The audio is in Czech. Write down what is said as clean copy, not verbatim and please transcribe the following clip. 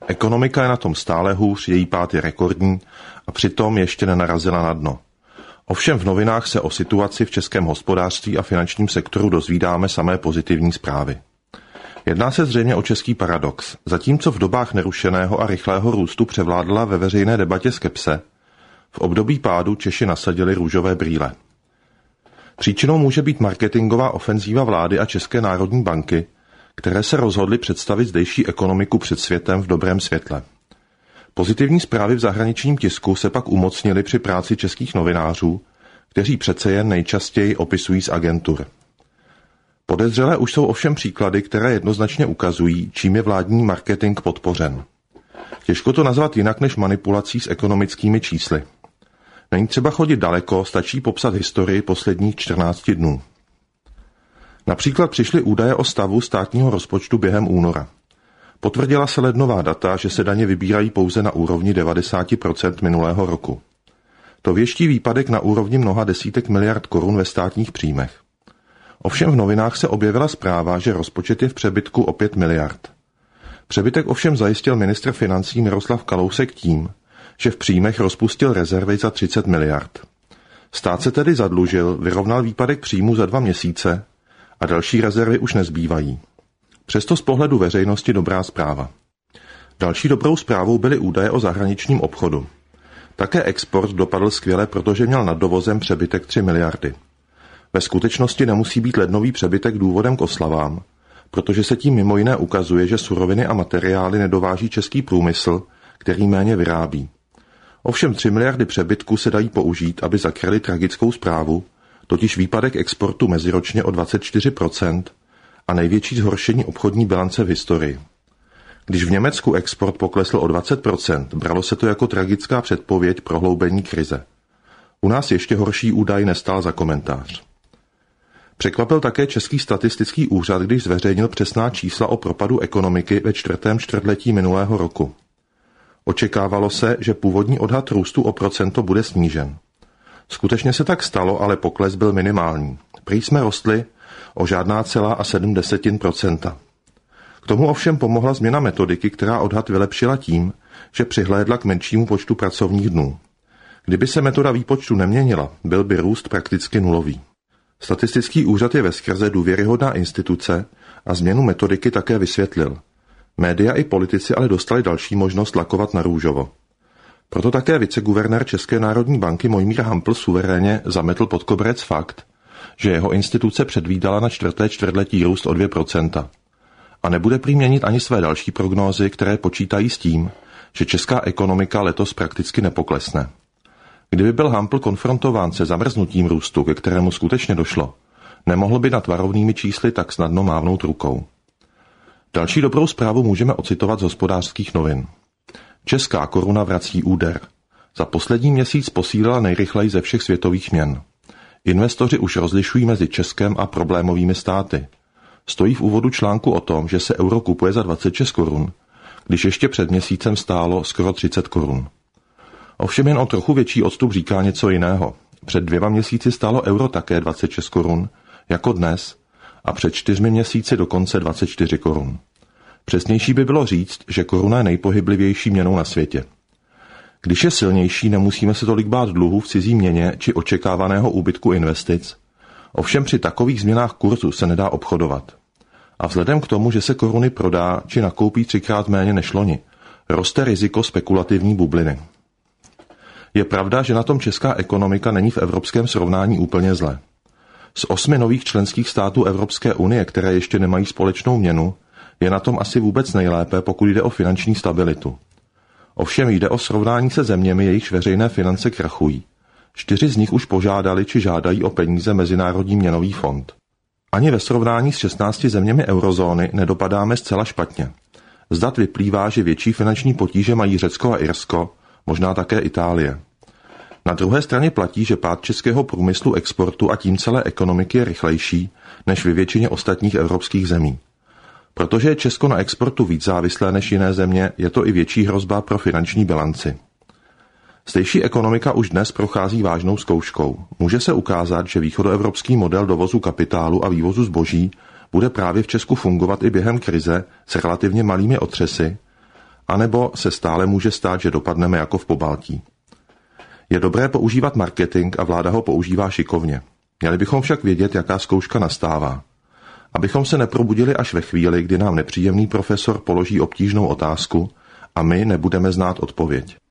Ekonomika je na tom stále hůř, její pád je rekordní a přitom ještě nenarazila na dno. Ovšem v novinách se o situaci v českém hospodářství a finančním sektoru dozvídáme samé pozitivní zprávy. Jedná se zřejmě o český paradox. Zatímco v dobách nerušeného a rychlého růstu převládla ve veřejné debatě skepse, v období pádu Češi nasadili růžové brýle. Příčinou může být marketingová ofenzíva vlády a České národní banky, které se rozhodly představit zdejší ekonomiku před světem v dobrém světle. Pozitivní zprávy v zahraničním tisku se pak umocnily při práci českých novinářů, kteří přece jen nejčastěji opisují z agentur. Podezřelé už jsou ovšem příklady, které jednoznačně ukazují, čím je vládní marketing podpořen. Těžko to nazvat jinak než manipulací s ekonomickými čísly. Není třeba chodit daleko, stačí popsat historii posledních 14 dnů. Například přišly údaje o stavu státního rozpočtu během února. Potvrdila se lednová data, že se daně vybírají pouze na úrovni 90% minulého roku. To věští výpadek na úrovni mnoha desítek miliard korun ve státních příjmech. Ovšem v novinách se objevila zpráva, že rozpočet je v přebytku o 5 miliard. Přebytek ovšem zajistil ministr financí Miroslav Kalousek tím, že v příjmech rozpustil rezervy za 30 miliard. Stát se tedy zadlužil, vyrovnal výpadek příjmu za 2 měsíce a další rezervy už nezbývají. Přesto z pohledu veřejnosti dobrá zpráva. Další dobrou zprávou byly údaje o zahraničním obchodu. Také export dopadl skvěle, protože měl nad dovozem přebytek 3 miliardy. Ve skutečnosti nemusí být lednový přebytek důvodem k oslavám, protože se tím mimo jiné ukazuje, že suroviny a materiály nedováží český průmysl, který méně vyrábí. Ovšem 3 miliardy přebytku se dají použít, aby zakryli tragickou zprávu, totiž výpadek exportu meziročně o 24% a největší zhoršení obchodní bilance v historii. Když v Německu export poklesl o 20%, bralo se to jako tragická předpověď prohloubení krize. U nás ještě horší údaj nestál za komentář. Překvapil také Český statistický úřad, když zveřejnil přesná čísla o propadu ekonomiky ve 4. čtvrtletí minulého roku. Očekávalo se, že původní odhad růstu o procento bude snížen. Skutečně se tak stalo, ale pokles byl minimální. Prý jsme rostli o žádná celá a 0,7%. K tomu ovšem pomohla změna metodiky, která odhad vylepšila tím, že přihlédla k menšímu počtu pracovních dnů. Kdyby se metoda výpočtu neměnila, byl by růst prakticky nulový. Statistický úřad je veskrze důvěryhodná instituce a změnu metodiky také vysvětlil. Média i politici ale dostali další možnost lakovat na růžovo. Proto také viceguvernér České národní banky Mojmír Hampl suverénně zametl pod koberec fakt, že jeho instituce předvídala na 4. čtvrtletí růst o 2%. A nebude prý měnit ani své další prognózy, které počítají s tím, že česká ekonomika letos prakticky nepoklesne. Kdyby byl Hampl konfrontován se zamrznutím růstu, ke kterému skutečně došlo, nemohl by nad varovnými čísly tak snadno mávnout rukou. Další dobrou zprávu můžeme ocitovat z Hospodářských novin. Česká koruna vrací úder. Za poslední měsíc posílila nejrychleji ze všech světových měn. Investoři už rozlišují mezi Českem a problémovými státy. Stojí v úvodu článku o tom, že se euro kupuje za 26 korun, když ještě před měsícem stálo skoro 30 korun. Ovšem jen o trochu větší odstup říká něco jiného. Před 2 měsíci stálo euro také 26 korun, jako dnes, a před 4 měsíci dokonce 24 korun. Přesnější by bylo říct, že koruna je nejpohyblivější měnou na světě. Když je silnější, nemusíme se tolik bát dluhů v cizí měně či očekávaného úbytku investic. Ovšem při takových změnách kurzu se nedá obchodovat. A vzhledem k tomu, že se koruny prodá či nakoupí 3krát méně než loni, roste riziko spekulativní bubliny. Je pravda, že na tom česká ekonomika není v evropském srovnání úplně zle. Z 8 nových členských států Evropské unie, které ještě nemají společnou měnu, je na tom asi vůbec nejlépe, pokud jde o finanční stabilitu. Ovšem jde o srovnání se zeměmi, jejichž veřejné finance krachují. 4 z nich už požádali či žádají o peníze Mezinárodní měnový fond. Ani ve srovnání s 16 zeměmi eurozóny nedopadáme zcela špatně. Z dat vyplývá, že větší finanční potíže mají Řecko a Irsko, možná také Itálie. Na druhé straně platí, že pád českého průmyslu, exportu a tím celé ekonomiky je rychlejší než ve většině ostatních evropských zemí. Protože je Česko na exportu víc závislé než jiné země, je to i větší hrozba pro finanční bilanci. Zdejší ekonomika už dnes prochází vážnou zkouškou. Může se ukázat, že východoevropský model dovozu kapitálu a vývozu zboží bude právě v Česku fungovat i během krize s relativně malými otřesy, anebo se stále může stát, že dopadneme jako v Pobaltí. Je dobré používat marketing a vláda ho používá šikovně. Měli bychom však vědět, jaká zkouška nastává. Abychom se neprobudili až ve chvíli, kdy nám nepříjemný profesor položí obtížnou otázku a my nebudeme znát odpověď.